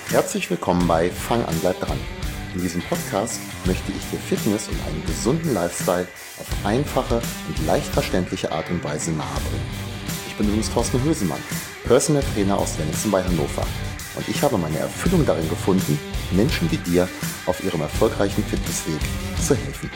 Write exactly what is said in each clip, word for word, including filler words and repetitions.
Herzlich willkommen bei Fang an, bleib dran. In diesem Podcast möchte ich dir Fitness und einen gesunden Lifestyle auf einfache und leicht verständliche Art und Weise nahebringen. Ich bin übrigens Thorsten Hösemann, Personal Trainer aus Wenningsen bei Hannover. Und ich habe meine Erfüllung darin gefunden, Menschen wie dir auf ihrem erfolgreichen Fitnessweg zu helfen.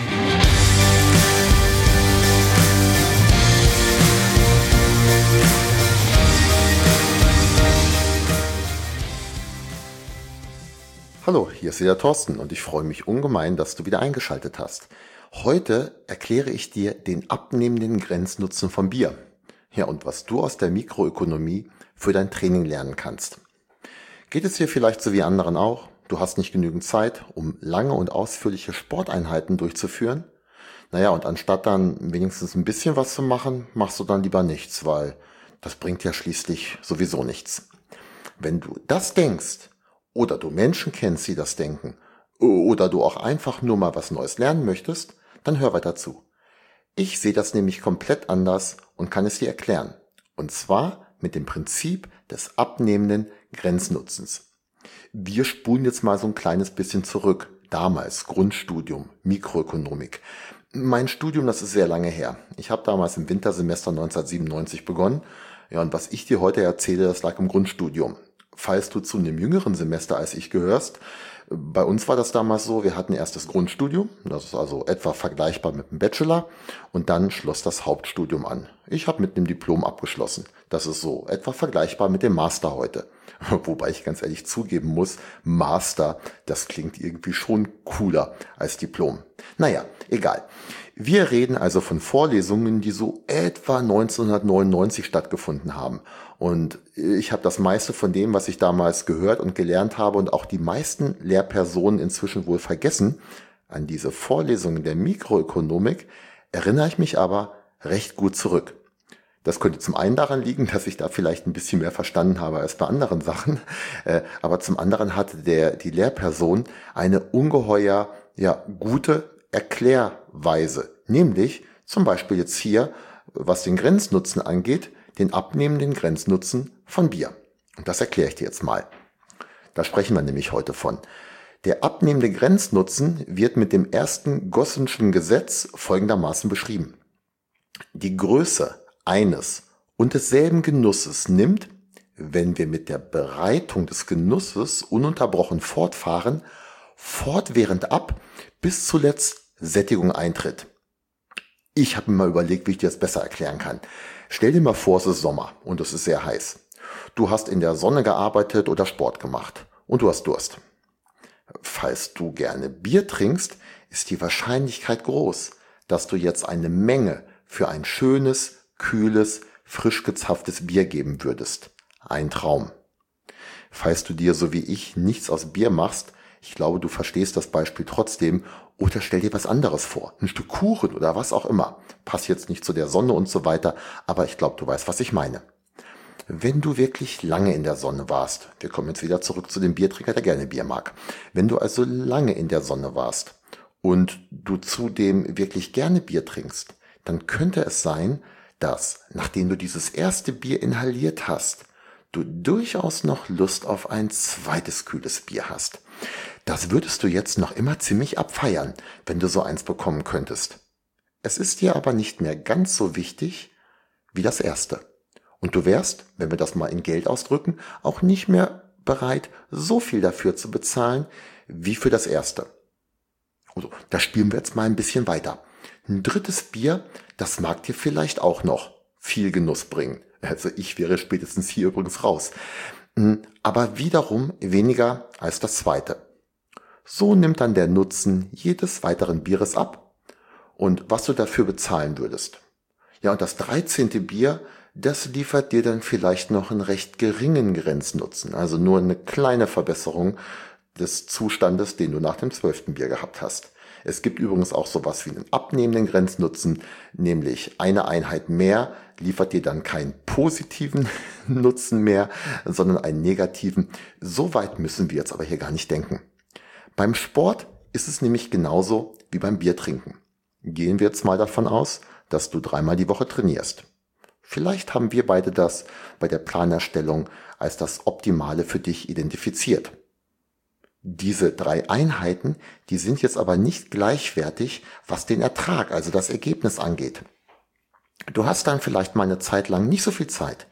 Hallo, hier ist wieder Thorsten und ich freue mich ungemein, dass du wieder eingeschaltet hast. Heute erkläre ich dir den abnehmenden Grenznutzen von Bier. Ja, und was du aus der Mikroökonomie für dein Training lernen kannst. Geht es dir vielleicht so wie anderen auch? Du hast nicht genügend Zeit, um lange und ausführliche Sporteinheiten durchzuführen? Naja, und anstatt dann wenigstens ein bisschen was zu machen, machst du dann lieber nichts, weil das bringt ja schließlich sowieso nichts. Wenn du das denkst, oder du Menschen kennst, die das denken, oder du auch einfach nur mal was Neues lernen möchtest, dann hör weiter zu. Ich sehe das nämlich komplett anders und kann es dir erklären. Und zwar mit dem Prinzip des abnehmenden Grenznutzens. Wir spulen jetzt mal so ein kleines bisschen zurück. Damals Grundstudium, Mikroökonomik. Mein Studium, das ist sehr lange her. Ich habe damals im Wintersemester neunzehnhundertsiebenundneunzig begonnen. Ja, und was ich dir heute erzähle, das lag im Grundstudium. Falls du zu einem jüngeren Semester als ich gehörst, bei uns war das damals so, wir hatten erst das Grundstudium, das ist also etwa vergleichbar mit dem Bachelor, und dann schloss das Hauptstudium an. Ich habe mit einem Diplom abgeschlossen. Das ist so etwa vergleichbar mit dem Master heute. Wobei ich ganz ehrlich zugeben muss, Master, das klingt irgendwie schon cooler als Diplom. Naja, egal. Wir reden also von Vorlesungen, die so etwa neunzehnhundertneunundneunzig stattgefunden haben. Und ich habe das meiste von dem, was ich damals gehört und gelernt habe und auch die meisten Lehrpersonen inzwischen wohl vergessen. An diese Vorlesungen der Mikroökonomik erinnere ich mich aber recht gut zurück. Das könnte zum einen daran liegen, dass ich da vielleicht ein bisschen mehr verstanden habe als bei anderen Sachen. Aber zum anderen hatte der, die Lehrperson eine ungeheuer, ja, gute Erklärweise. Nämlich zum Beispiel jetzt hier, was den Grenznutzen angeht, den abnehmenden Grenznutzen von Bier. Und das erkläre ich dir jetzt mal. Da sprechen wir nämlich heute von. Der abnehmende Grenznutzen wird mit dem ersten Gossenschen Gesetz folgendermaßen beschrieben. Die Größe eines und desselben Genusses nimmt, wenn wir mit der Bereitung des Genusses ununterbrochen fortfahren, fortwährend ab, bis zuletzt Sättigung eintritt. Ich habe mir mal überlegt, wie ich dir das besser erklären kann. Stell dir mal vor, es ist Sommer und es ist sehr heiß. Du hast in der Sonne gearbeitet oder Sport gemacht und du hast Durst. Falls du gerne Bier trinkst, ist die Wahrscheinlichkeit groß, dass du jetzt eine Menge für ein schönes, kühles, frisch gezapftes Bier geben würdest. Ein Traum. Falls du dir so wie ich nichts aus Bier machst, ich glaube, du verstehst das Beispiel trotzdem, oder stell dir was anderes vor, ein Stück Kuchen oder was auch immer. Passt jetzt nicht zu der Sonne und so weiter, aber ich glaube, du weißt, was ich meine. Wenn du wirklich lange in der Sonne warst, wir kommen jetzt wieder zurück zu dem Biertrinker, der gerne Bier mag. Wenn du also lange in der Sonne warst und du zudem wirklich gerne Bier trinkst, dann könnte es sein, dass, nachdem du dieses erste Bier inhaliert hast, du durchaus noch Lust auf ein zweites kühles Bier hast. Das würdest du jetzt noch immer ziemlich abfeiern, wenn du so eins bekommen könntest. Es ist dir aber nicht mehr ganz so wichtig wie das erste. Und du wärst, wenn wir das mal in Geld ausdrücken, auch nicht mehr bereit, so viel dafür zu bezahlen wie für das erste. Also, da spielen wir jetzt mal ein bisschen weiter. Ein drittes Bier, das mag dir vielleicht auch noch viel Genuss bringen. Also ich wäre spätestens hier übrigens raus. Aber wiederum weniger als das zweite. So nimmt dann der Nutzen jedes weiteren Bieres ab und was du dafür bezahlen würdest. Ja, und das dreizehnte Bier, das liefert dir dann vielleicht noch einen recht geringen Grenznutzen, also nur eine kleine Verbesserung des Zustandes, den du nach dem zwölften Bier gehabt hast. Es gibt übrigens auch sowas wie einen abnehmenden Grenznutzen, nämlich eine Einheit mehr liefert dir dann keinen positiven Nutzen mehr, sondern einen negativen. So weit müssen wir jetzt aber hier gar nicht denken. Beim Sport ist es nämlich genauso wie beim Biertrinken. Gehen wir jetzt mal davon aus, dass du dreimal die Woche trainierst. Vielleicht haben wir beide das bei der Planerstellung als das Optimale für dich identifiziert. Diese drei Einheiten, die sind jetzt aber nicht gleichwertig, was den Ertrag, also das Ergebnis angeht. Du hast dann vielleicht mal eine Zeit lang nicht so viel Zeit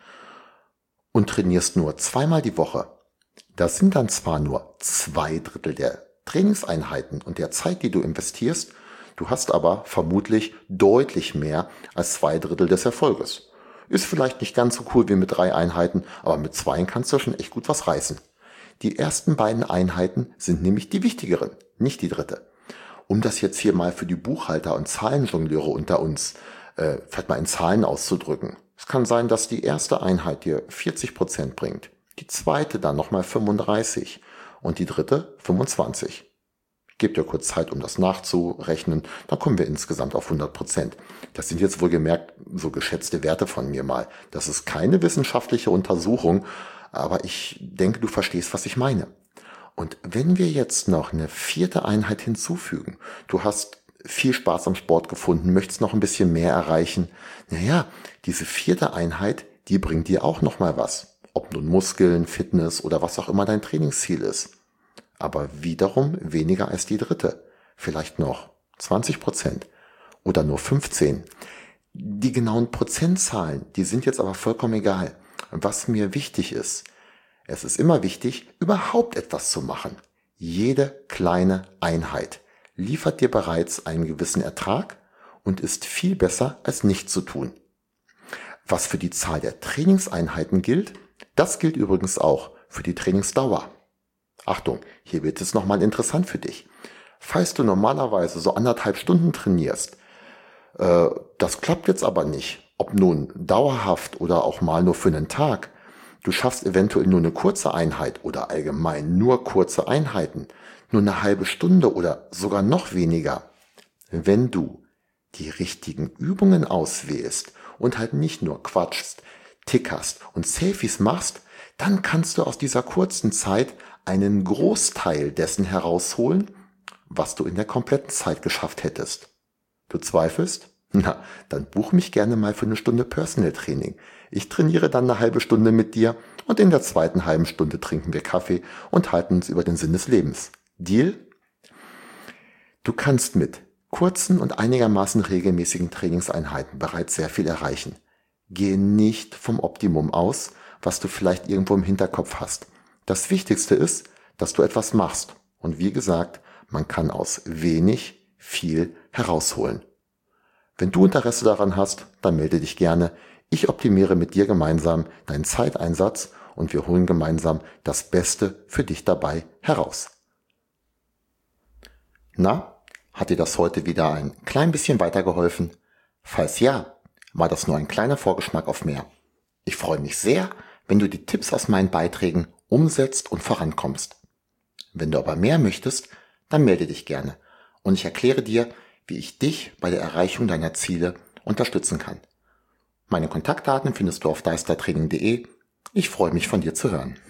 und trainierst nur zweimal die Woche. Das sind dann zwar nur zwei Drittel der Trainingseinheiten und der Zeit, die du investierst, du hast aber vermutlich deutlich mehr als zwei Drittel des Erfolges. Ist vielleicht nicht ganz so cool wie mit drei Einheiten, aber mit zweien kannst du schon echt gut was reißen. Die ersten beiden Einheiten sind nämlich die wichtigeren, nicht die dritte. Um das jetzt hier mal für die Buchhalter und Zahlenjongleure unter uns äh, vielleicht mal in Zahlen auszudrücken. Es kann sein, dass die erste Einheit dir vierzig Prozent bringt, die zweite dann nochmal fünfunddreißig und die dritte fünfundzwanzig. Ich gebe dir kurz Zeit, um das nachzurechnen, dann kommen wir insgesamt auf hundert Prozent. Das sind jetzt wohlgemerkt so geschätzte Werte von mir mal. Das ist keine wissenschaftliche Untersuchung, aber ich denke, du verstehst, was ich meine. Und wenn wir jetzt noch eine vierte Einheit hinzufügen, du hast viel Spaß am Sport gefunden, möchtest noch ein bisschen mehr erreichen, naja, diese vierte Einheit, die bringt dir auch nochmal was. Ob nun Muskeln, Fitness oder was auch immer dein Trainingsziel ist. Aber wiederum weniger als die dritte. Vielleicht noch zwanzig Prozent oder nur fünfzehn. Die genauen Prozentzahlen, die sind jetzt aber vollkommen egal. Was mir wichtig ist, es ist immer wichtig, überhaupt etwas zu machen. Jede kleine Einheit liefert dir bereits einen gewissen Ertrag und ist viel besser als nichts zu tun. Was für die Zahl der Trainingseinheiten gilt, das gilt übrigens auch für die Trainingsdauer. Achtung, hier wird es nochmal interessant für dich. Falls du normalerweise so anderthalb Stunden trainierst, äh, das klappt jetzt aber nicht, ob nun dauerhaft oder auch mal nur für einen Tag, du schaffst eventuell nur eine kurze Einheit oder allgemein nur kurze Einheiten, nur eine halbe Stunde oder sogar noch weniger. Wenn du die richtigen Übungen auswählst und halt nicht nur quatschst, tickerst und Selfies machst, dann kannst du aus dieser kurzen Zeit einen Großteil dessen herausholen, was du in der kompletten Zeit geschafft hättest. Du zweifelst? Na, dann buch mich gerne mal für eine Stunde Personal Training. Ich trainiere dann eine halbe Stunde mit dir und in der zweiten halben Stunde trinken wir Kaffee und halten uns über den Sinn des Lebens. Deal? Du kannst mit kurzen und einigermaßen regelmäßigen Trainingseinheiten bereits sehr viel erreichen. Gehe nicht vom Optimum aus, was du vielleicht irgendwo im Hinterkopf hast. Das Wichtigste ist, dass du etwas machst. Und wie gesagt, man kann aus wenig viel herausholen. Wenn du Interesse daran hast, dann melde dich gerne. Ich optimiere mit dir gemeinsam deinen Zeiteinsatz und wir holen gemeinsam das Beste für dich dabei heraus. Na, hat dir das heute wieder ein klein bisschen weitergeholfen? Falls ja, war das nur ein kleiner Vorgeschmack auf mehr. Ich freue mich sehr, wenn du die Tipps aus meinen Beiträgen umsetzt und vorankommst. Wenn du aber mehr möchtest, dann melde dich gerne und ich erkläre dir, wie ich dich bei der Erreichung deiner Ziele unterstützen kann. Meine Kontaktdaten findest du auf deistertraining punkt de. Ich freue mich, von dir zu hören.